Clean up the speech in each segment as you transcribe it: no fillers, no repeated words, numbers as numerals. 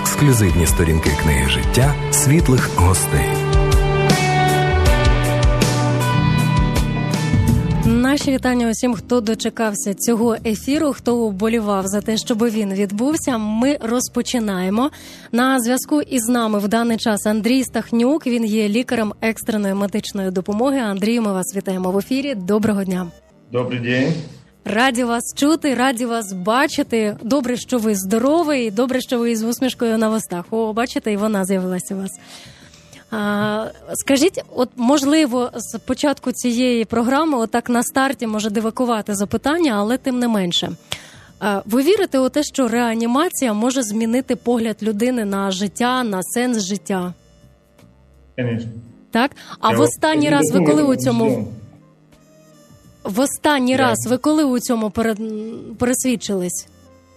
ексклюзивні сторінки книги життя світлих гостей. Наші вітання усім, хто дочекався цього ефіру, хто вболівав за те, щоб він відбувся. Ми розпочинаємо. На зв'язку із нами в даний час Андрій Стахнюк. Він є лікарем екстреної медичної допомоги. Андрій, ми вас вітаємо в ефірі. Доброго дня. Добрий день. Раді вас чути, раді вас бачити. Добре, що ви здоровий, добре, що ви з усмішкою на вустах. О, бачите, і вона з'явилася у вас. Скажіть, от можливо, з початку цієї програми, отак на старті може дивакувати запитання, але тим не менше. Ви вірите у те, що реанімація може змінити погляд людини на життя, на сенс життя? Звісно. Так? А в останній раз ви коли у цьому... В останній раз ви коли у цьому пересвідчились?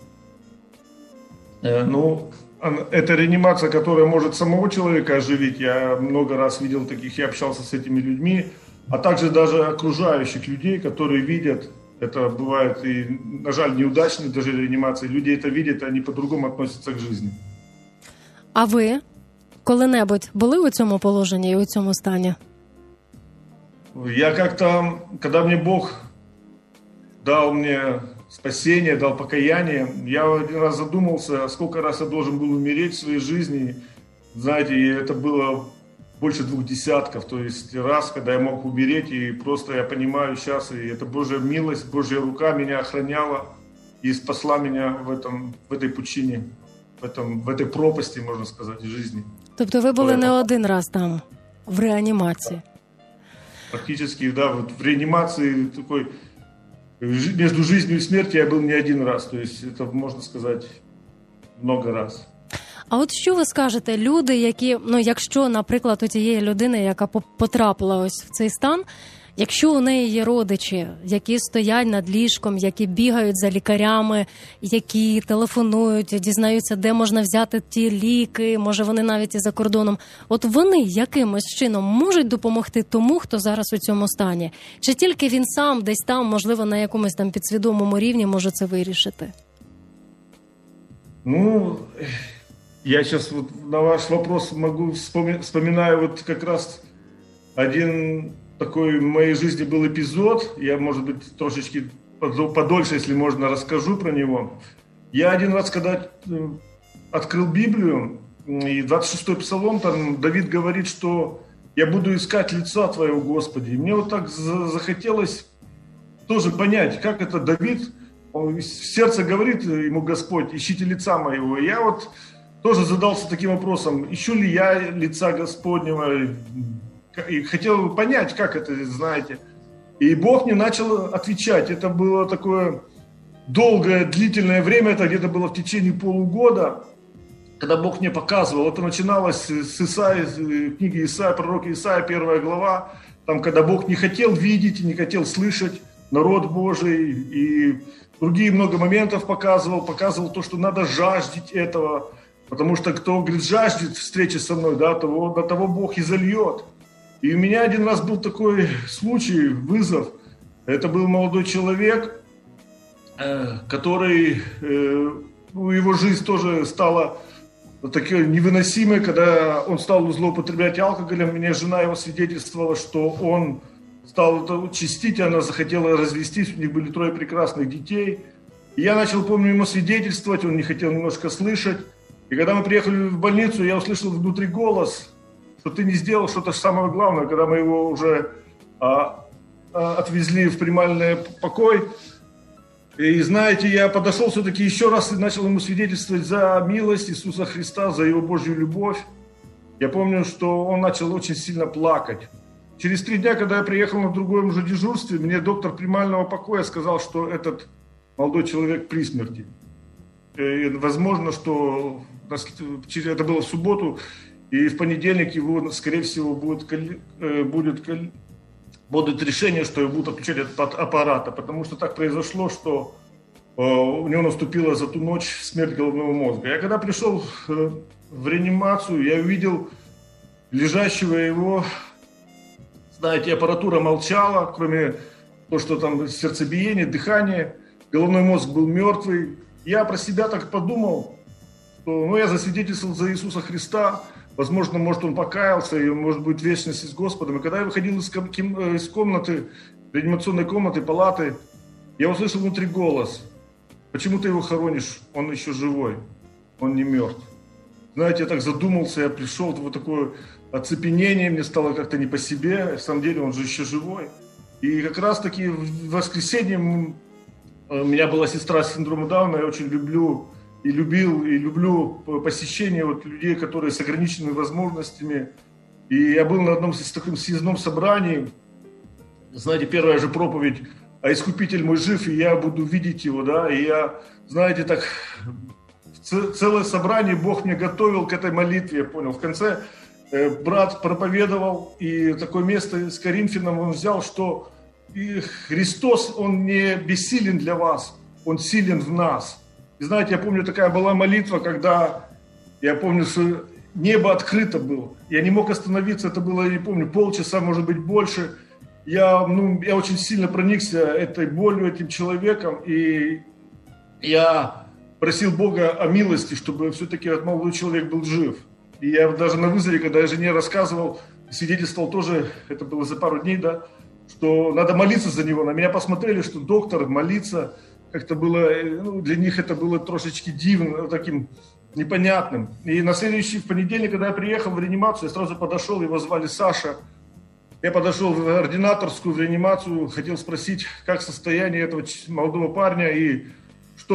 Это реанимация, которая может самого человека оживить. Я много раз видел таких, я общался с этими людьми, а также даже окружающих людей, которые видят, это бывает и, на жаль, неудачные даже реанимации, люди это видят, они по-другому относятся к жизни. А ви коли-небудь були у цьому положенні і у цьому стані? Я как-то, когда мне Бог дал мне спасение, дал покаяние, я один раз задумался, сколько раз я должен был умереть в своей жизни. Знаете, и это было больше 2 десятков, то есть раз, когда я мог умереть, и просто я понимаю сейчас, и это Божья милость, Божья рука меня охраняла и спасла меня в этой пучине, в этой пропасти, можно сказать, жизни. Тобто ви були не один раз там, в реанімації? Практически, да, вот в реанимации такой... Между жизнью и смертью я был не один раз, то есть это, можно сказать, много раз. А от що ви скажете, люди, які, якщо, наприклад, у тієї людини, яка потрапила ось в цей стан, якщо у неї є родичі, які стоять над ліжком, які бігають за лікарями, які телефонують, дізнаються, де можна взяти ті ліки, може вони навіть і за кордоном, от вони якимось чином можуть допомогти тому, хто зараз у цьому стані? Чи тільки він сам десь там, можливо, на якомусь там підсвідомому рівні може це вирішити? Я сейчас вот на ваш вопрос вспоминаю вот как раз один... Такой в моей жизни был эпизод, я, может быть, трошечки подольше, если можно, расскажу про него. Я один раз, когда открыл Библию, и 26-й псалом, там Давид говорит, что «Я буду искать лица Твоего, Господи». И мне вот так захотелось тоже понять, как это Давид, в сердце говорит ему Господь, «Ищите лица Моего». И я вот тоже задался таким вопросом, ищу ли я лица Господнего, и хотел понять, как это, знаете. И Бог мне начал отвечать. Это было такое долгое, длительное время, это где-то было в течение полугода, когда Бог мне показывал. Это начиналось с Исаии, книги Исаии, пророка Исаии, 1 глава, там, когда Бог не хотел видеть, не хотел слышать народ Божий, и другие много моментов показывал то, что надо жаждать этого, потому что кто, говорит, жаждет встречи со мной, да, до того Бог и зальет. И у меня один раз был такой случай, вызов. Это был молодой человек, который, его жизнь тоже стала такой невыносимой, когда он стал злоупотреблять алкоголем. Мне жена его свидетельствовала, что он стал это чистить, она захотела развестись, у них были 3 прекрасных детей. И я начал, помню, ему свидетельствовать, он не хотел немножко слышать. И когда мы приехали в больницу, я услышал внутри голос, что ты не сделал что-то самое главное, когда мы его уже отвезли в принимальный покой. И знаете, я подошел все-таки еще раз и начал ему свидетельствовать за милость Иисуса Христа, за Его Божью любовь. Я помню, что он начал очень сильно плакать. Через 3 дня, когда я приехал на другом уже дежурстве, мне доктор принимального покоя сказал, что этот молодой человек при смерти. И возможно, что это было в субботу, и в понедельник его, скорее всего, будет решение, что его будут отключать от аппарата, потому что так произошло, что у него наступила за ту ночь смерть головного мозга. Я когда пришел в реанимацию, я увидел лежащего его, знаете, аппаратура молчала, кроме того, что там сердцебиение, дыхание, головной мозг был мертвый. Я про себя так подумал, что я засвидетельствовал за Иисуса Христа, возможно, может, он покаялся, и может быть вечность с Господом. И когда я выходил из комнаты, реанимационной комнаты, палаты, я услышал внутри голос: почему ты его хоронишь? Он еще живой, он не мертв. Знаете, я так задумался, я пришел в такое оцепенение, мне стало как-то не по себе, в самом деле он же еще живой. И как раз-таки в воскресенье у меня была сестра с синдромом Дауна, я очень люблю посещение людей, которые с ограниченными возможностями. И я был на одном таком съездном собрании, знаете, первая же проповедь: «А Искупитель мой жив, и я буду видеть его», да, и я, знаете, так, целое собрание Бог мне готовил к этой молитве, я понял. В конце брат проповедовал, и такое место с Коринфянам он взял, что Христос, Он не бессилен для вас, Он силен в нас. И знаете, я помню, такая была молитва, когда, я помню, что небо открыто было. Я не мог остановиться, это было, я не помню, полчаса, может быть, больше. Я очень сильно проникся этой болью, этим человеком, и я просил Бога о милости, чтобы все-таки этот молодой человек был жив. И я даже на вызове, когда я жене рассказывал, свидетельствовал тоже, это было за пару дней, да, что надо молиться за него. На меня посмотрели, что доктор молиться, как-то было, для них это было трошечки дивно, таким непонятным. И на следующий, в понедельник, когда я приехал в реанимацию, я сразу подошел, его звали Саша. Я подошел в ординаторскую, в реанимацию, хотел спросить, как состояние этого молодого парня и что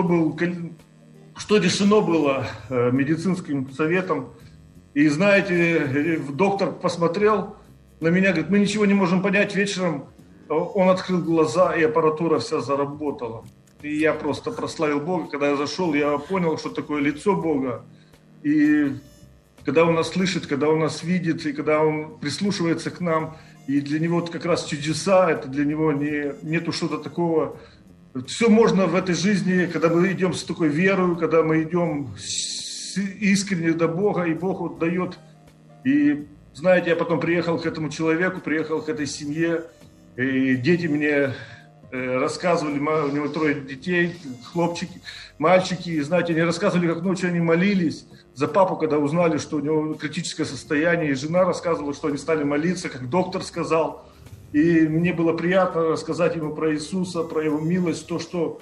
решено было медицинским советом. И знаете, доктор посмотрел на меня, говорит: мы ничего не можем понять. Вечером он открыл глаза, и аппаратура вся заработала. И я просто прославил Бога. Когда я зашел, я понял, что такое лицо Бога. И когда Он нас слышит, когда Он нас видит, и когда Он прислушивается к нам, и для Него это как раз чудеса, это для Него нету что-то такого. Все можно в этой жизни, когда мы идем с такой верой, когда мы идем искренне до Бога, и Бог вот дает. И знаете, я потом приехал к этому человеку, приехал к этой семье, и дети мне рассказывали, у него 3 детей, хлопчики, мальчики, и знаете, они рассказывали, как ночью они молились за папу, когда узнали, что у него критическое состояние, и жена рассказывала, что они стали молиться, как доктор сказал. И мне было приятно рассказать ему про Иисуса, про Его милость, то, что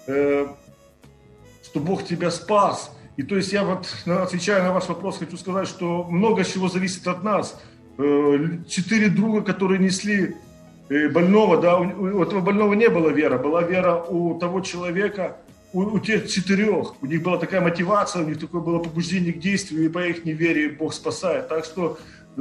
Бог тебя спас. И то есть я вот, отвечая на ваш вопрос, хочу сказать, что много чего зависит от нас. 4 друга, которые несли больного, да, у этого больного не было веры, была вера у того человека, у тех 4. У них была такая мотивация, у них такое было побуждение к действию, и по их неверию Бог спасает. Так что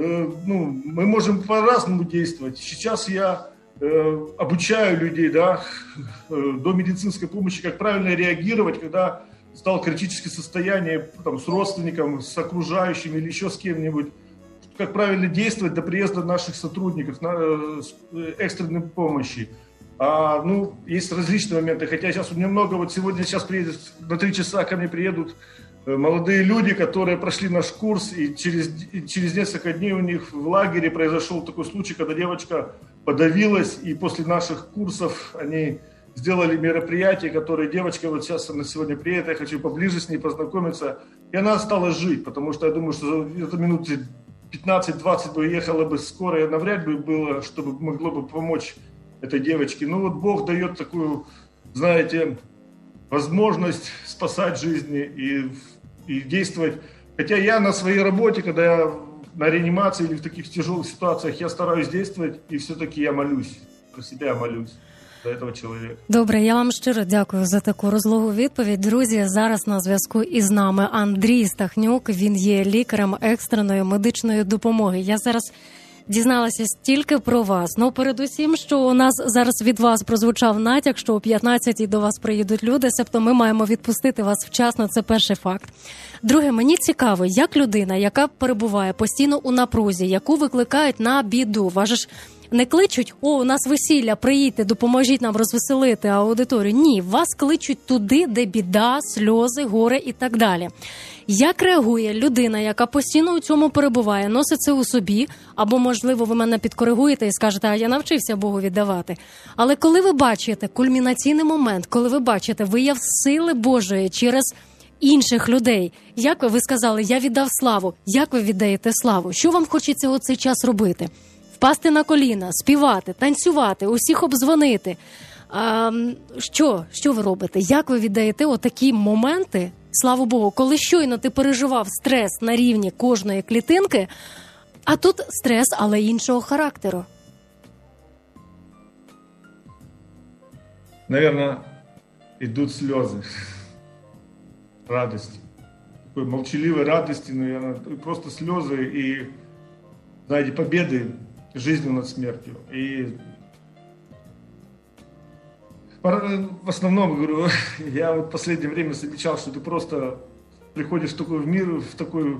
мы можем по-разному действовать. Сейчас я обучаю людей, да, до медицинской помощи, как правильно реагировать, когда стало критическое состояние там, с родственником, с окружающими или еще с кем-нибудь, как правильно действовать до приезда наших сотрудников экстренной помощи. Есть различные моменты, хотя сейчас немного, вот сейчас приедет, на 3 часа ко мне приедут молодые люди, которые прошли наш курс, и через несколько дней у них в лагере произошел такой случай, когда девочка подавилась, и после наших курсов они сделали мероприятие, которое девочка вот сейчас она сегодня приедет, я хочу поближе с ней познакомиться, и она стала жить, потому что я думаю, что это минуты 15-20 бы ехала бы скорая, навряд бы было, чтобы могло бы помочь этой девочке. Вот Бог дает такую, знаете, возможность спасать жизни и действовать. Хотя я на своей работе, когда я на реанимации или в таких тяжелых ситуациях, я стараюсь действовать, и все-таки я молюсь, про себя молюсь. До этого чоловіка. Добре, я вам щиро дякую за таку розлогу відповідь. Друзі, зараз на зв'язку із нами Андрій Стахнюк, він є лікарем екстреної медичної допомоги. Я зараз дізналася стільки про вас. Передусім, що у нас зараз від вас прозвучав натяк, що о 15-й до вас приїдуть люди, себто ми маємо відпустити вас вчасно, це перший факт. Друге, мені цікаво, як людина, яка перебуває постійно у напрузі, яку викликають на біду, вас не кличуть: у нас весілля, приїдьте, допоможіть нам розвеселити аудиторію. Ні, вас кличуть туди, де біда, сльози, горе і так далі. Як реагує людина, яка постійно у цьому перебуває, носить це у собі, або, можливо, ви мене підкоригуєте і скажете: а я навчився Богу віддавати. Але коли ви бачите кульмінаційний момент, коли ви бачите вияв сили Божої через інших людей. Як ви сказали, я віддав славу. Як ви віддаєте славу? Що вам хочеться у цей час робити? Впасти на коліна, співати, танцювати, усіх обдзвонити. Що ви робите? Як ви віддаєте отакі моменти, слава Богу, коли щойно ти переживав стрес на рівні кожної клітинки, а тут стрес, але іншого характеру? Наверное, идут слезы радости. Такой молчаливой радости, наверное, просто слезы и, знаете, победы жизнью над смертью. И в основном, говорю, я вот в последнее время замечал, что ты просто приходишь в такой мир, в такой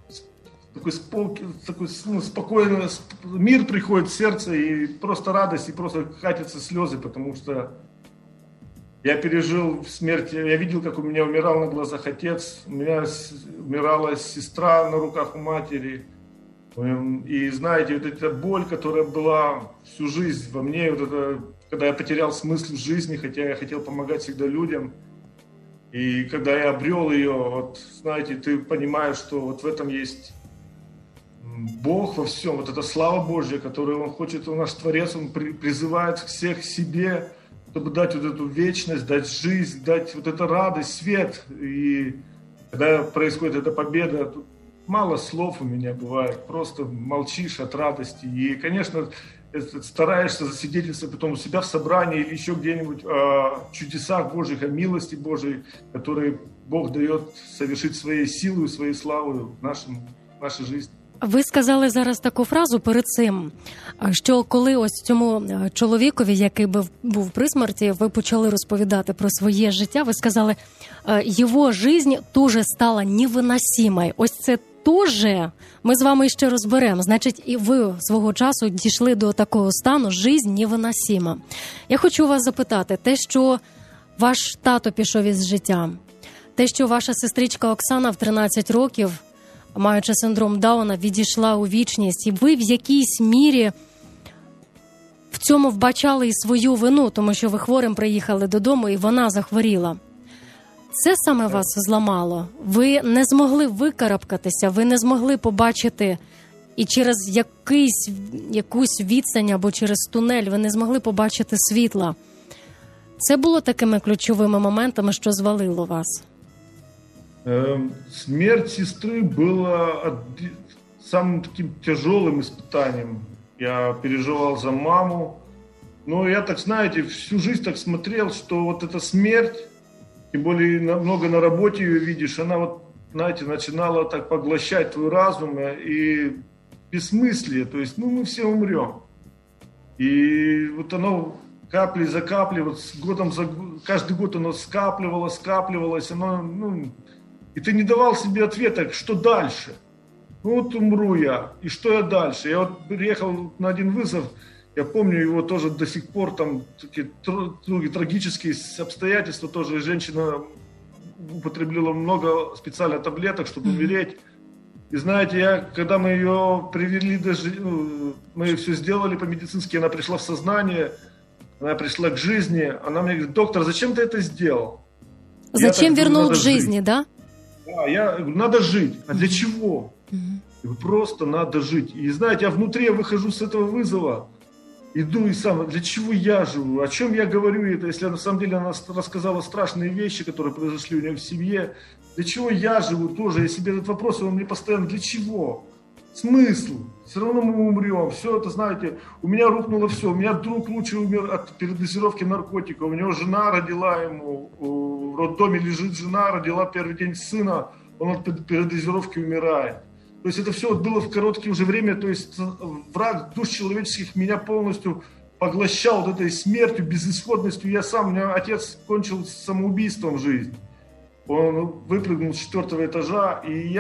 спокойный мир приходит в сердце, и просто радость, и просто катятся слезы, потому что я пережил смерть, я видел, как у меня умирал на глазах отец, у меня умирала сестра на руках у матери. И знаете, вот эта боль, которая была всю жизнь во мне, вот это, когда я потерял смысл в жизни, хотя я хотел помогать всегда людям, и когда я обрел ее, вот знаете, ты понимаешь, что вот в этом есть Бог во всем, вот эта слава Божья, которую Он хочет, Он наш Творец, Он призывает всех к себе, чтобы дать вот эту вечность, дать жизнь, дать вот эту радость, свет. И когда происходит эта победа, тут мало слов у меня бывает, просто молчишь от радости. И, конечно, стараешься засвидетельствовать потом у себя в собрании или еще где-нибудь о чудесах Божьих, о милости Божьей, которые Бог дает совершить своей силой, своей славой в нашей жизни. Ви сказали зараз таку фразу перед цим, що коли ось цьому чоловікові, який був при смерті, ви почали розповідати про своє життя, ви сказали, його жизнь тоже стала невыносимой. Ось це тоже ми з вами ще розберемо. Значить, і ви свого часу дійшли до такого стану, жизнь невыносима. Я хочу вас запитати, те, що ваш тато пішов із життя, те, що ваша сестричка Оксана в 13 років, маючи синдром Дауна, відійшла у вічність, і ви в якійсь мірі в цьому вбачали і свою вину, тому що ви хворим приїхали додому, і вона захворіла. Це саме вас зламало? Ви не змогли викарабкатися, ви не змогли побачити, і через якусь відстань або через тунель ви не змогли побачити світла. Це було такими ключовими моментами, що звалило вас? Смерть сестры была самым таким тяжелым испытанием. Я переживал за маму. Но я так, знаете, всю жизнь так смотрел, что вот эта смерть, тем более много на работе ее видишь, она вот, знаете, начинала так поглощать твой разум и бессмыслие. То есть, мы все умрем. И вот оно капли за каплей, вот каждый год оно скапливалось, оно, и ты не давал себе ответа, что дальше. Вот умру я, и что я дальше? Я вот приехал на один вызов, я помню его тоже до сих пор, там такие трагические обстоятельства тоже. Женщина употребила много специально таблеток, чтобы умереть. И знаете, когда мы ее привели, мы все сделали по-медицински, она пришла в сознание, она пришла к жизни, она мне говорит: доктор, зачем ты это сделал? Зачем вернул к жизни, да? Да, я говорю, надо жить. А для чего? Просто надо жить. И знаете, я внутри выхожу с этого вызова, иду и сам, для чего я живу, о чем я говорю это, если на самом деле она рассказала страшные вещи, которые произошли у нее в семье, для чего я живу тоже, я себе этот вопрос, он мне постоянно, для чего? Смысл? Все равно мы умрем. Все это, знаете, у меня рухнуло все. У меня друг лучше умер от передозировки наркотиков. У него жена родила ему, в роддоме лежит жена, родила первый день сына, он от передозировки умирает. То есть это все вот было в короткое уже время, то есть враг душ человеческих меня полностью поглощал вот этой смертью, безысходностью. У меня отец кончил самоубийством жизнь. Он выпрыгнул с 4-го этажа, и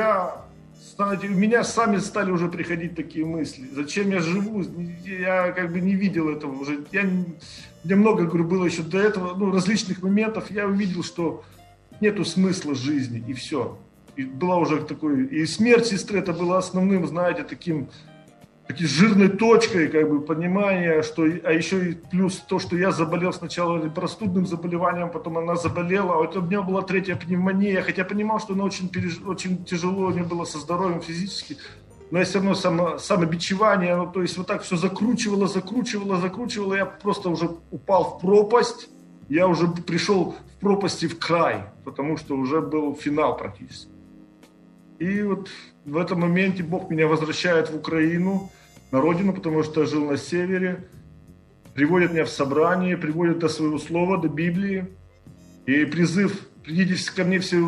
у меня сами стали уже приходить такие мысли. Зачем я живу? Я как бы не видел этого уже. Мне много, говорю, было еще до этого, различных моментов. Я увидел, что нету смысла жизни, и все. И была уже такой... И смерть сестры, это было основным, знаете, таким такой жирной точкой, как бы, понимания, что, а еще и плюс то, что я заболел сначала простудным заболеванием, потом она заболела, а это у меня была 3-я пневмония, хотя понимал, что она очень тяжело мне было со здоровьем физически, но я все равно самобичевание, ну, то есть вот так все закручивало, я просто уже упал в пропасть, я уже пришел в пропасти в край, потому что уже был финал практически. И вот в этом моменте Бог меня возвращает в Украину, на родину, потому что я жил на севере, приводит меня в собрание, приводит до своего слова, до Библии, и призыв: придите ко мне все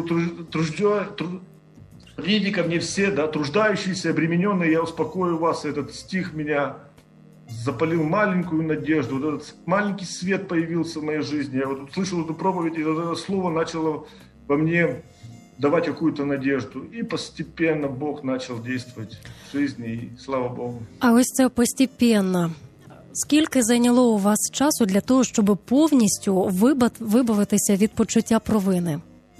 труждающиеся, обремененные, я успокою вас. Этот стих меня запалил маленькую надежду, вот этот маленький свет появился в моей жизни. Я вот услышал эту проповедь, и вот это слово начало во мне давать какую-то надежду. І постепенно Бог начал действовать в жизни, і слава Богу. А ось це постепенно. Скільки зайняло у вас часу для того, щоб повністю вибавитися від почуття провини?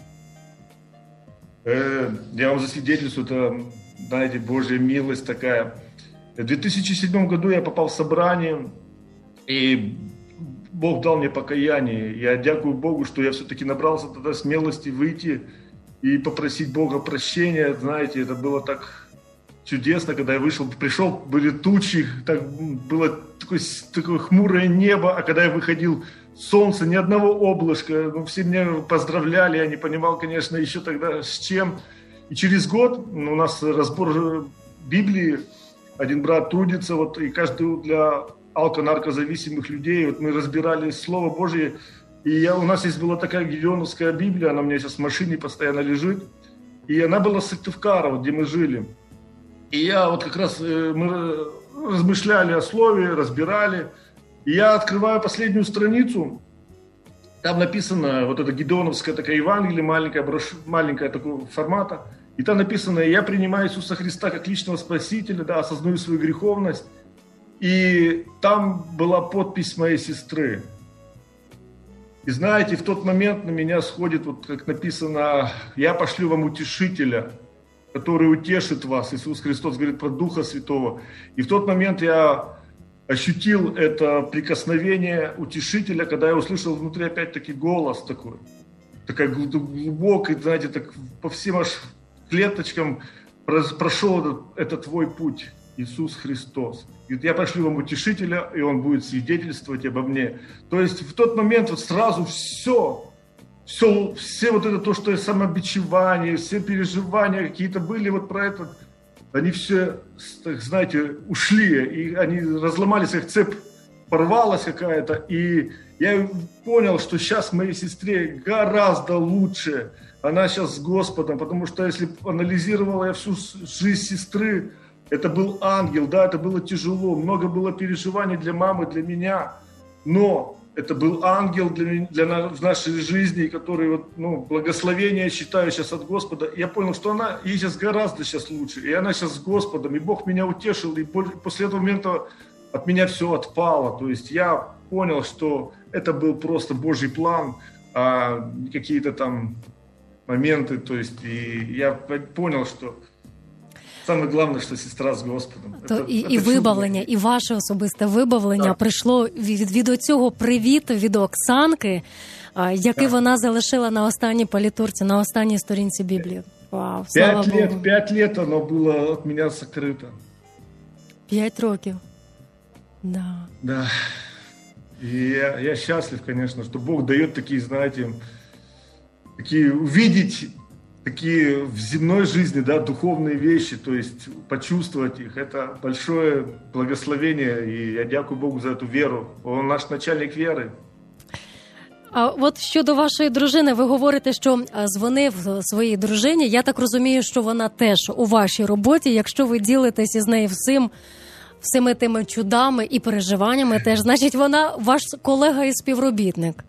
Я вам засвидетельствую, это, знаете, Божья милость такая. В 2007 году я попал в собрание, и Бог дал мне покаяние. Я дякую Богу, что я все-таки набрался тогда смелости выйти и попросить Бога прощения. Знаете, это было так чудесно, когда я пришел, были тучи, так было такое хмурое небо, а когда я выходил, солнце, ни одного облачка, ну, все меня поздравляли, я не понимал, конечно, еще тогда с чем. И через год у нас разбор Библии, один брат трудится, вот, и каждый для алко-наркозависимых людей, вот мы разбирали Слово Божье. И у нас есть была такая Гедеоновская Библия, она у меня сейчас в машине постоянно лежит. И она была с Сыктывкара, вот, где мы жили. И я вот как раз, мы размышляли о слове, разбирали. И я открываю последнюю страницу, там написано, вот это Гедеоновская такая Евангелие, маленькая такого формата. И там написано: я принимаю Иисуса Христа как личного Спасителя, да, осознаю свою греховность. И там была подпись моей сестры. И знаете, в тот момент на меня сходит, вот как написано: я пошлю вам утешителя, который утешит вас. Иисус Христос говорит про Духа Святого. И в тот момент я ощутил это прикосновение утешителя, когда я услышал внутри опять-таки голос такой глубокий, знаете, так по всем аж клеточкам прошел это твой путь, Иисус Христос. И я пошлю вам утешителя, и он будет свидетельствовать обо мне. То есть в тот момент вот сразу все вот это то, что самобичевание, все переживания какие-то были вот про это, они все, так, знаете, ушли, и они разломались, как цепь порвалась какая-то, и я понял, что сейчас моей сестре гораздо лучше, она сейчас с Господом, потому что если анализировала я всю жизнь сестры, это был ангел, да, это было тяжело, много было переживаний для мамы, для меня, но это был ангел в нашей жизни, который, вот, ну, благословение, я считаю, сейчас от Господа. Я понял, что ей сейчас гораздо сейчас лучше, и она сейчас с Господом, и Бог меня утешил, и после этого момента от меня все отпало. То есть я понял, что это был просто Божий план, а какие-то там моменты, то есть, и я понял, что саме головне, що сестра з Господом. І вибавлення, і ваше особисте вибавлення прийшло від оцього привіту від Оксанки, який вона залишила на останній палітурці, на останній сторінці Біблії. Вау, слава Богу. 5 лет оно было от меня сокрыто. 5 років. Да. Да. И я счастлив, конечно, что Бог дает такие, знаете, увидеть такие в земной жизни, да, духовные вещи, то есть почувствовать их, это большое благословение, и я дякую Богу за эту веру. Он наш начальник веры. А от щодо вашої дружини, ви говорите, що дзвонив своїй дружині. Я так розумію, що вона теж у вашій роботі. Якщо ви ділитесь із нею всіми тими чудами і переживаннями, теж, значить, вона ваш колега і співробітник.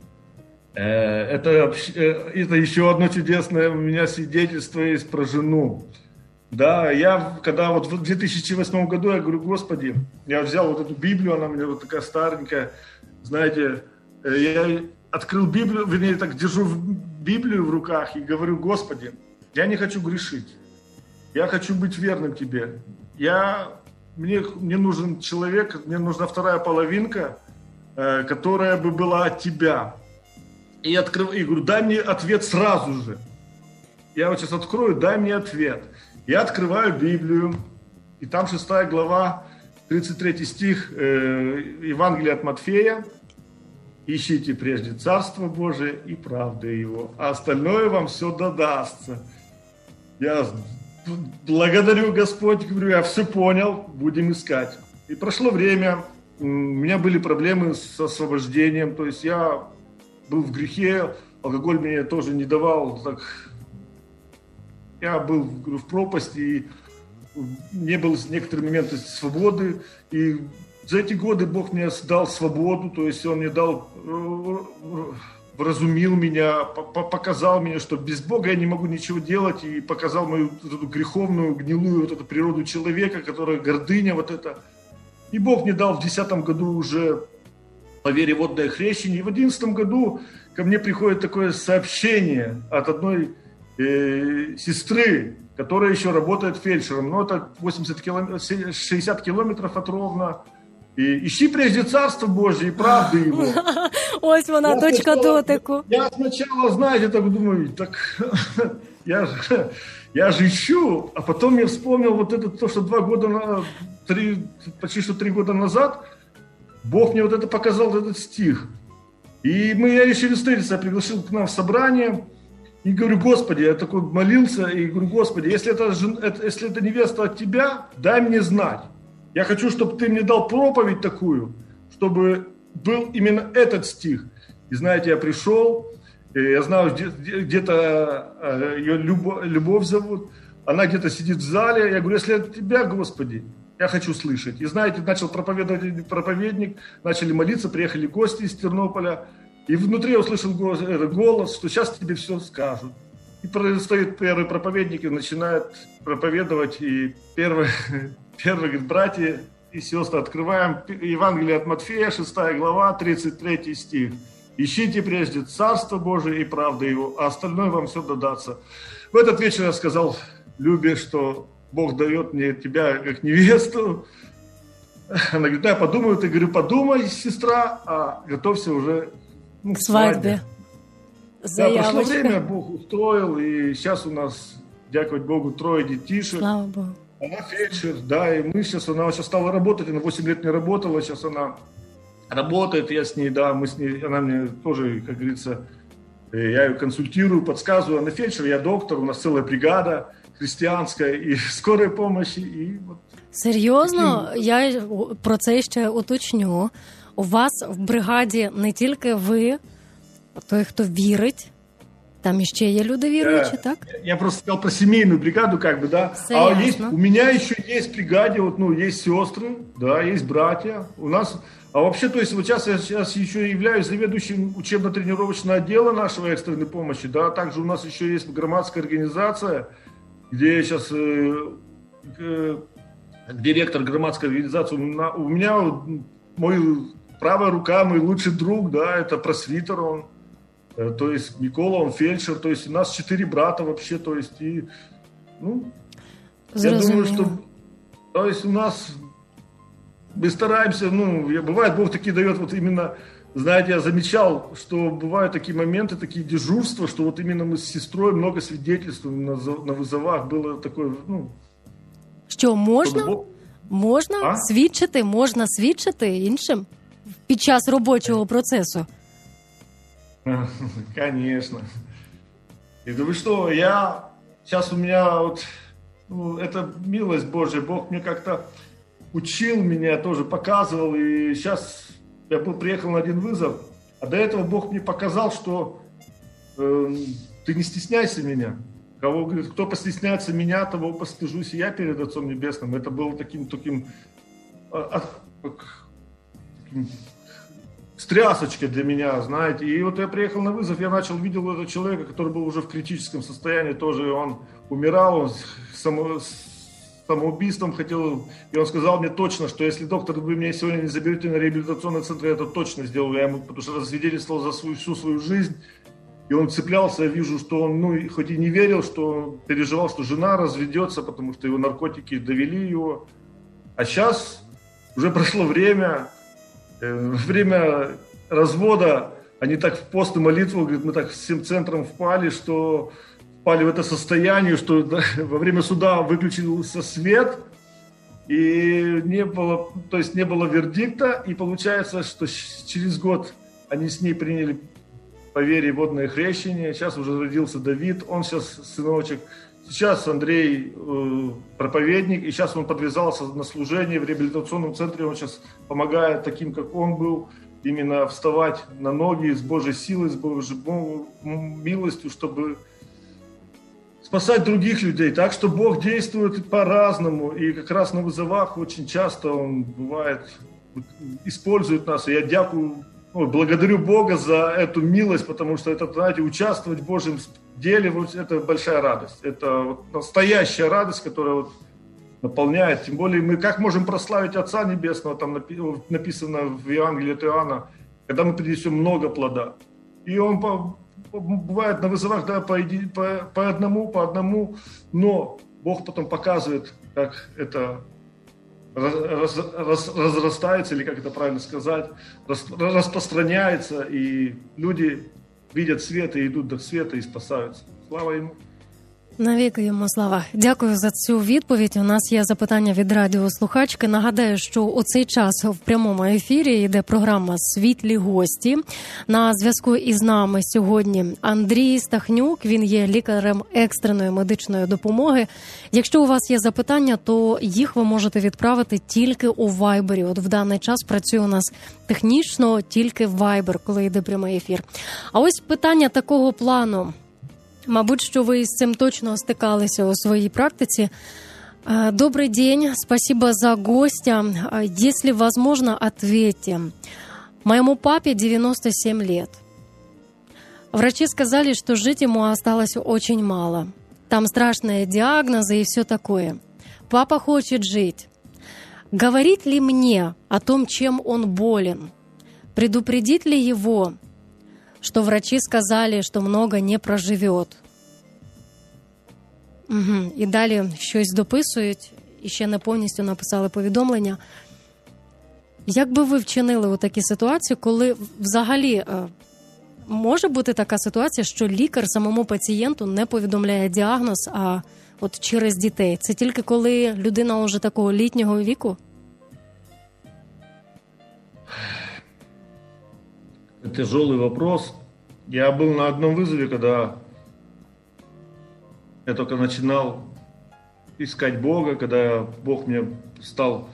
Это еще одно чудесное у меня свидетельство есть про жену. Да, когда вот в 2008 году я говорю: Господи, я взял вот эту Библию, она у меня вот такая старенькая, знаете, я открыл Библию, вернее, так держу Библию в руках и говорю: Господи, я не хочу грешить, я хочу быть верным Тебе, я мне нужен человек, мне нужна вторая половинка, которая бы была от тебя. И говорю, дай мне ответ сразу же. Я вот сейчас открою, дай мне ответ. Я открываю Библию, и там 6 глава, 33 стих Евангелия от Матфея. Ищите прежде Царство Божие и правды Его, а остальное вам все додастся. Я благодарю Господь, говорю, я все понял, будем искать. И прошло время, у меня были проблемы с освобождением, то есть я был в грехе, алкоголь мне тоже не давал, так я был, говорю, в пропасти, и не было в некоторые моменты свободы, и за эти годы Бог мне дал свободу, то есть Он мне дал, вразумил меня, показал мне, что без Бога я не могу ничего делать, и показал мою вот эту греховную, гнилую вот эту природу человека, которая гордыня вот эта. И Бог мне дал в 2010 году уже по вере водное крещение, и в 2011 году ко мне приходит такое сообщение от одной сестры, которая еще работает фельдшером, но это 60 километров от Ровно. И ищи прежде Царство Божие и правды Его. Ось вона, точка дотику. Я сначала, знаете, так думаю, так я же ищу, а потом я вспомнил вот это, то, что 3 года назад Бог мне вот это показал, этот стих. И я решили встретиться, я пригласил к нам в собрание, и говорю, Господи, я такой молился, и говорю, Господи, если это невеста от Тебя, дай мне знать. Я хочу, чтобы ты мне дал проповедь такую, чтобы был именно этот стих. И знаете, я пришел, я знаю, где-то ее Любовь зовут, она где-то сидит в зале. Я говорю, если от тебя, Господи, я хочу слышать. И знаете, начал проповедовать проповедник, начали молиться, приехали гости из Тернополя. И внутри я услышал голос, что сейчас тебе все скажут. И стоит первый проповедник и начинает проповедовать. И первый говорит, братья и сестры, открываем Евангелие от Матфея, 6 глава, 33 стих. Ищите прежде Царство Божие и правды Его, а остальное вам все додастся. В этот вечер я сказал Любе, что Бог дает мне тебя как невесту. Она говорит, да, я подумаю. Я говорю, подумай, сестра, а готовься уже к свадьбе. Да, прошло время, Бог устроил, и сейчас у нас, дякую Богу, 3 детишек. Слава Богу. Она фельдшер, да, и она сейчас стала работать, она 8 лет не работала, сейчас она работает, я с ней, да, она мне тоже, как говорится, я ее консультирую, подсказываю, она фельдшер, я доктор, у нас целая бригада християнская и скорой помощи, и вот. Серйозно? Я про це ще уточню. У вас в бригаді не тільки ви, той, хто вірить, там еще є люди віруючі, так? Я просто сказал про семейную бригаду, как бы, да. У меня еще есть в бригаде, есть сестры, да, есть братья. У нас, вообще, то есть, вот сейчас я еще являюсь заведующим учебно-тренировочного отдела нашего экстренной помощи, да. Также у нас еще есть громадская организация, где я сейчас директор громадской организации. У меня мой правая рука, мой лучший друг, да, это просвитер он. То есть Микола, он фельдшер, то есть у нас 4 брата вообще, то есть и, я думаю, что, то есть у нас, мы стараемся, бывает, Бог такие дает, вот именно, знаете, я замечал, что бывают такие моменты, такие дежурства, что вот именно мы с сестрой много свидетельствуем на вызовах, было такое, Що, можна свідчити іншим під час робочого процесу? Конечно. И говорю, что сейчас у меня это милость Божья, Бог мне как-то учил меня, тоже показывал, и сейчас я приехал на один вызов, а до этого Бог мне показал, что ты не стесняйся меня. Кто постесняется меня, того постыжусь и я перед Отцом Небесным. Это было таким стрясочкой для меня, знаете. И вот я приехал на вызов, видел этого человека, который был уже в критическом состоянии, тоже он умирал, он самоубийством хотел, и он сказал мне точно, что если, доктор, вы меня сегодня не заберете на реабилитационный центр, я это точно сделаю. Я ему, потому что засвидетельствовал за всю свою жизнь. И он цеплялся, я вижу, что он, хоть и не верил, что он переживал, что жена разведется, потому что его наркотики довели его. А сейчас уже прошло время развода, они так в пост и молитву, говорит, мы так всем центром впали в это состояние, что во время суда выключился свет, и не было вердикта, и получается, что через год они с ней приняли по вере водное крещение, сейчас уже родился Давид, он сейчас сыночек, сейчас Андрей проповедник, и сейчас он подвязался на служение в реабилитационном центре, он сейчас помогает таким, как он был, именно вставать на ноги с Божьей силой, с Божьей милостью, чтобы спасать других людей. Так что Бог действует по-разному, и как раз на вызовах очень часто Он бывает, использует нас. И я благодарю Бога за эту милость, потому что это, знаете, участвовать в Божьем деле, это большая радость. Это настоящая радость, которая наполняет. Тем более мы как можем прославить Отца Небесного, там написано в Евангелии от Иоанна, когда мы принесем много плода. И Он бывает на вызовах, да, по одному, но Бог потом показывает, как это разрастается, или как это правильно сказать, распространяется, и люди видят свет и идут до света и спасаются. Слава Ему. Навіки йому слава. Дякую за цю відповідь. У нас є запитання від радіослухачки. Нагадаю, що у цей час в прямому ефірі йде програма «Світлі гості». На зв'язку із нами сьогодні Андрій Стахнюк. Він є лікарем екстреної медичної допомоги. Якщо у вас є запитання, то їх ви можете відправити тільки у Вайбері. От в даний час працює у нас технічно тільки Вайбер, коли йде прямий ефір. А ось питання такого плану. Мабуть, що ви з цим точно стикалися у своей практике. Добрый день, спасибо за гостя. Если возможно, ответьте. Моему папе 97 лет. Врачи сказали, что жить ему осталось очень мало. Там страшные диагнозы и все такое. Папа хочет жить. Говорить ли мне о том, чем он болен? Предупредить ли его, что врачи сказали, що много не проживет. Угу. І далі щось дописують, і ще не повністю написали повідомлення. Як би ви вчинили у такій ситуації, коли взагалі може бути така ситуація, що лікар самому пацієнту не повідомляє діагноз, а от через дітей? Це тільки коли людина вже такого літнього віку? Тяжелый вопрос. Я был на одном вызове, когда я только начинал искать Бога, когда Бог меня стал,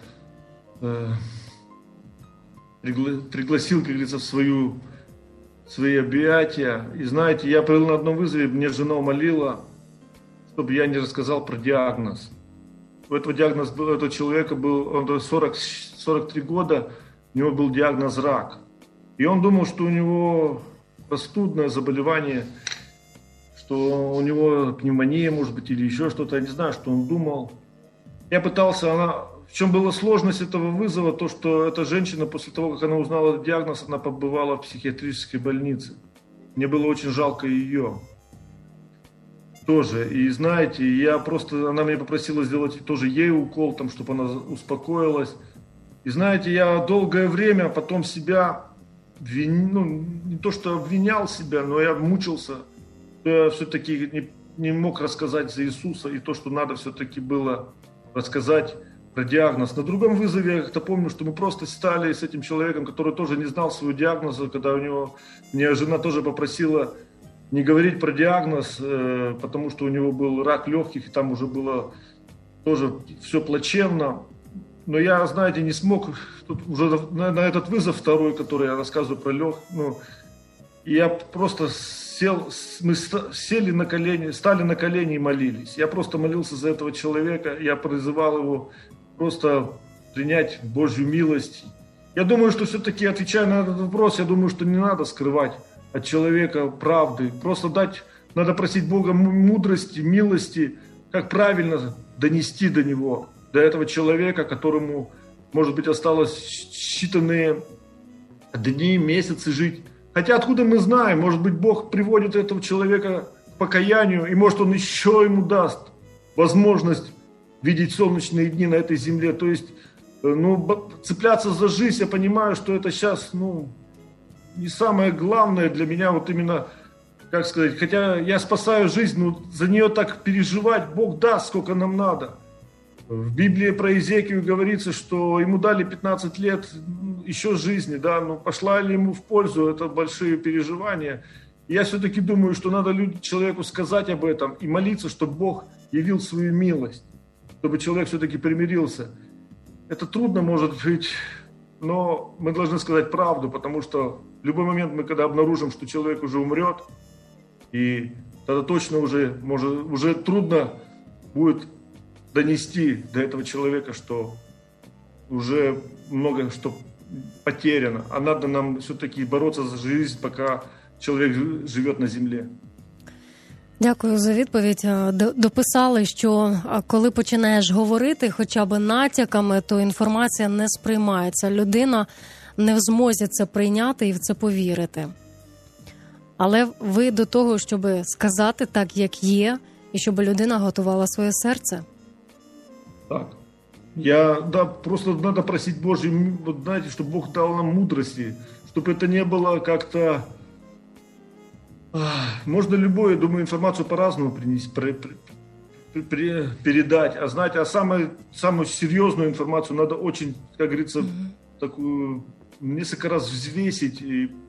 пригласил, как говорится, в свои объятия. И знаете, я был на одном вызове, мне жена умолила, чтобы я не рассказал про диагноз. У этого диагноз был, у этого человека был, он 43 года, у него был диагноз рак. И он думал, что у него простудное заболевание, что у него пневмония, может быть, или еще что-то. Я не знаю, что он думал. Я пытался, в чем была сложность этого вызова, то, что эта женщина, после того, как она узнала диагноз, она побывала в психиатрической больнице. Мне было очень жалко ее тоже. И знаете, она меня попросила сделать тоже ей укол, там, чтобы она успокоилась. И знаете, я долгое время потом себя... не то что обвинял себя, но я мучился, что я все-таки не мог рассказать за Иисуса, и то, что надо все-таки было рассказать про диагноз. На другом вызове я как-то помню, что мы просто стали с этим человеком, который тоже не знал своего диагноза, когда меня жена тоже попросила не говорить про диагноз, потому что у него был рак легких, и там уже было тоже все плачевно. Но я, знаете, не смог, тут уже на этот вызов второй, который я рассказываю про я просто мы сели на колени, стали на колени и молились. Я просто молился за этого человека, я призывал его просто принять Божью милость. Я думаю, что все-таки, отвечая на этот вопрос, я думаю, что не надо скрывать от человека правды. Просто надо просить Бога мудрости, милости, как правильно донести до него, до этого человека, которому, может быть, осталось считанные дни, месяцы жить. Хотя откуда мы знаем, может быть, Бог приводит этого человека к покаянию, и может Он еще ему даст возможность видеть солнечные дни на этой земле. То есть цепляться за жизнь, я понимаю, что это сейчас, не самое главное для меня, вот именно, как сказать, хотя я спасаю жизнь, но за нее так переживать Бог даст, сколько нам надо. В Библии про Иезекию говорится, что ему дали 15 лет еще жизни, да, но пошла ли ему в пользу, это большие переживания. И я все-таки думаю, что надо человеку сказать об этом и молиться, чтобы Бог явил свою милость, чтобы человек все-таки примирился. Это трудно, может быть, но мы должны сказать правду, потому что в любой момент мы, когда обнаружим, что человек уже умрет, и тогда точно уже трудно будет донести до этого человека, что уже много что потеряно, а надо нам все-таки бороться за жизнь, пока чоловік живе на землі. Дякую за відповідь. Дописали, що коли починаєш говорити хоча б натяками, то інформація не сприймається. Людина не в змозі це прийняти і в це повірити. Але ви до того, щоб сказати так, як є, і щоб людина готувала своє серце? Так. Просто надо просить Божьей, знаете, чтобы Бог дал нам мудрости, чтобы это не было как-то... Можно любую, думаю, информацию по-разному передать, а знаете, самую серьезную информацию надо очень, как говорится, такую несколько раз взвесить.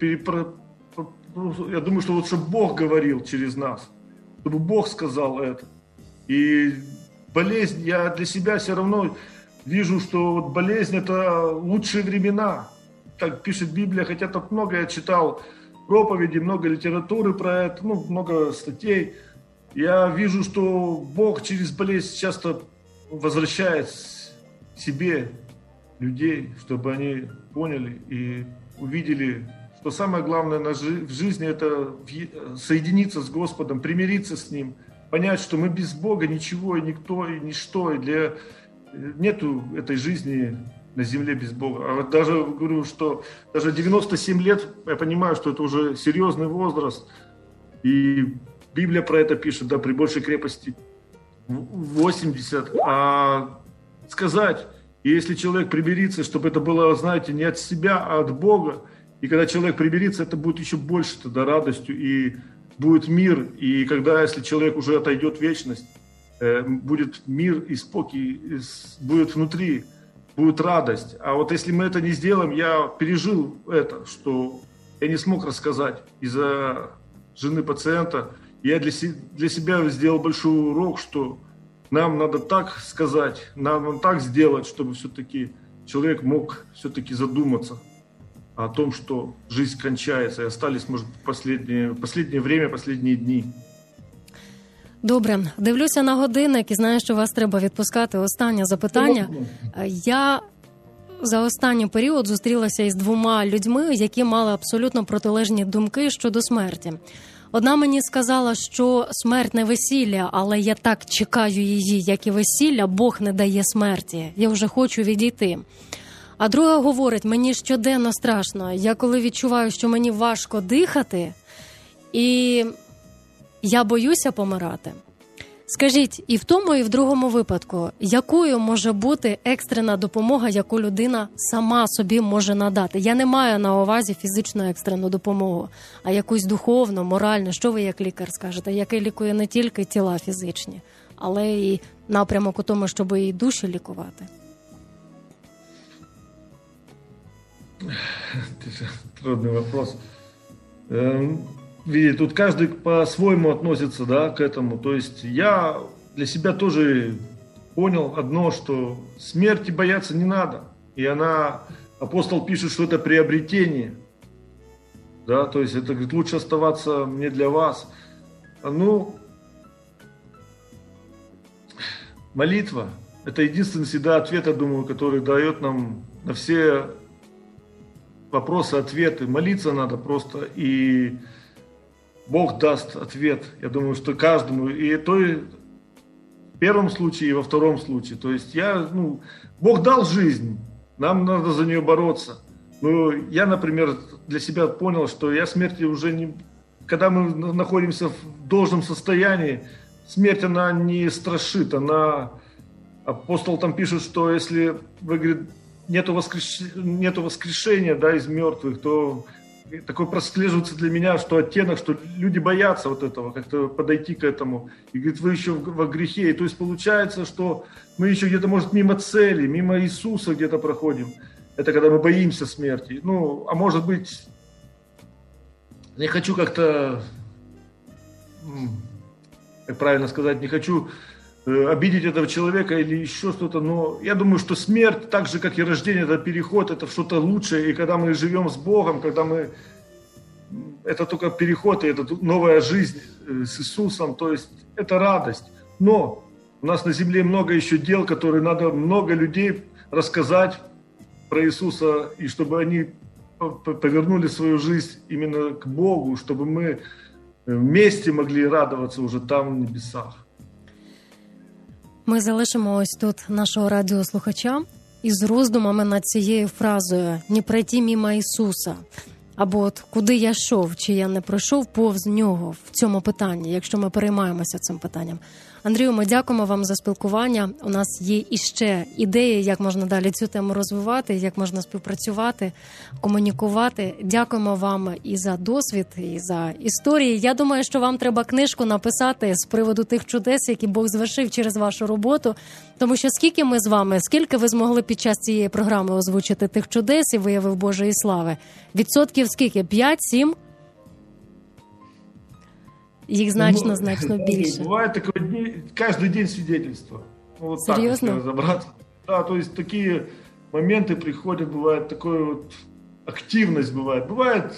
Я думаю, что чтобы Бог говорил через нас, чтобы Бог сказал это. И болезнь, я для себя все равно вижу, что болезнь — это лучшие времена. Так пишет Библия, хотя тут много я читал проповеди, много литературы про это, много статей. Я вижу, что Бог через болезнь часто возвращает себе людей, чтобы они поняли и увидели, что самое главное в жизни — это соединиться с Господом, примириться с Ним, понять, что мы без Бога ничего и никто и ничто, и нету этой жизни на земле без Бога. А вот даже говорю, что даже 97 лет, я понимаю, что это уже серьезный возраст, и Библия про это пишет, да, при большей крепости 80. А сказать, если человек приберется, чтобы это было, знаете, не от себя, а от Бога, и когда человек приберется, это будет еще больше тогда радостью, и будет мир, и когда, если человек уже отойдет в вечность, будет мир и спокой, будет внутри, будет радость. А вот если мы это не сделаем, я пережил это, что я не смог рассказать из-за жены пациента. Я для себя сделал большой урок, что нам надо так сказать, нам так сделать, чтобы все-таки человек мог все-таки задуматься о том, что жизнь кончается, и остались, может, последнее время, последние дни. Добре, дивлюся на годинник і знаю, що вас треба відпускати. Останнє запитання. Я за останній період зустрілася із двома людьми, які мали абсолютно протилежні думки щодо смерті. Одна мені сказала, що смерть не весілля, але я так чекаю її, як і весілля, Бог не дає смерті. Я вже хочу відійти. А друга говорить, мені щоденно страшно. Я коли відчуваю, що мені важко дихати, і я боюся помирати. Скажіть, і в тому, і в другому випадку, якою може бути екстрена допомога, яку людина сама собі може надати? Я не маю на увазі фізичну екстрену допомогу, а якусь духовну, моральну. Що ви як лікар скажете? Який лікує не тільки тіла фізичні, але і напрямок у тому, щоб і душі лікувати? Трудный вопрос. Видите, тут каждый по-своему относится, да, к этому. То есть я для себя тоже понял одно, что смерти бояться не надо. И апостол пишет, что это приобретение. Да, то есть это, говорит, лучше оставаться мне для вас. Молитва – это единственный всегда ответ, я думаю, который дает нам на все вопросы, ответы. Молиться надо просто, и Бог даст ответ. Я думаю, что каждому, и в первом случае, и во втором случае. То есть Бог дал жизнь, нам надо за нее бороться. Но я, например, для себя понял, что я смерти уже не... Когда мы находимся в должном состоянии, смерть, она не страшит, Апостол там пишет, что если вы, говорит, нету воскрешения, да, из мертвых, то такой прослеживается для меня, что оттенок, что люди боятся вот этого, как-то подойти к этому. И говорит, вы еще во грехе. И то есть получается, что мы еще где-то, может, мимо цели, мимо Иисуса где-то проходим. Это когда мы боимся смерти. Ну, а может быть, не хочу как-то, как правильно сказать, не хочу обидеть этого человека или еще что-то, но я думаю, что смерть, так же, как и рождение, это переход, это что-то лучшее, и когда мы живем с Богом, это только переход, и это новая жизнь с Иисусом, то есть это радость. Но у нас на земле много еще дел, которые надо много людей рассказать про Иисуса, и чтобы они повернули свою жизнь именно к Богу, чтобы мы вместе могли радоваться уже там, в небесах. Ми залишимо ось тут нашого радіослухача із роздумами над цією фразою «Не пройти мимо Ісуса». Або от «Куди я йшов, чи я не пройшов повз нього» в цьому питанні, якщо ми переймаємося цим питанням. Андрію, ми дякуємо вам за спілкування. У нас є іще ідеї, як можна далі цю тему розвивати, як можна співпрацювати, комунікувати. Дякуємо вам і за досвід, і за історії. Я думаю, що вам треба книжку написати з приводу тих чудес, які Бог звершив через вашу роботу. Тому що скільки ви змогли під час цієї програми озвучити тих чудес і виявив Божої слави? Відсотків скільки? 5-7? Их значно більше. Бывает такое каждый день свидетельства. Вот серьезно? Так, разобраться. Да, то есть такие моменты приходят, бывает такая вот активность бывает. Бывает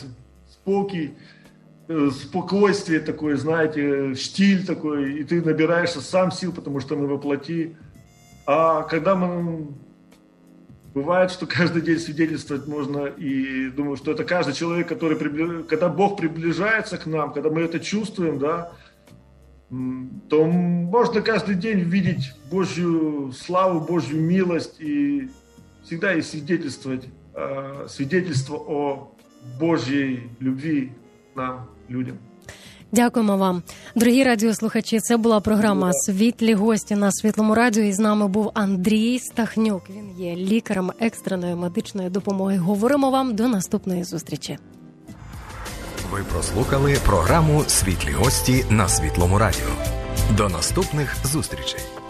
спокойствие такое, знаете, штиль такой, и ты набираешься сам сил, потому что мы воплоти. А когда бывает, что каждый день свидетельствовать можно, и думаю, что это каждый человек, когда Бог приближается к нам, когда мы это чувствуем, да, то можно каждый день видеть Божью славу, Божью милость, и всегда и свидетельство о Божьей любви нам, людям. Дякуємо вам. Дорогі радіослухачі, це була програма «Світлі гості» на Світлому радіо. І з нами був Андрій Стахнюк. Він є лікарем екстреної медичної допомоги. Говоримо вам до наступної зустрічі. Ви прослухали програму «Світлі гості» на Світлому радіо. До наступних зустрічей.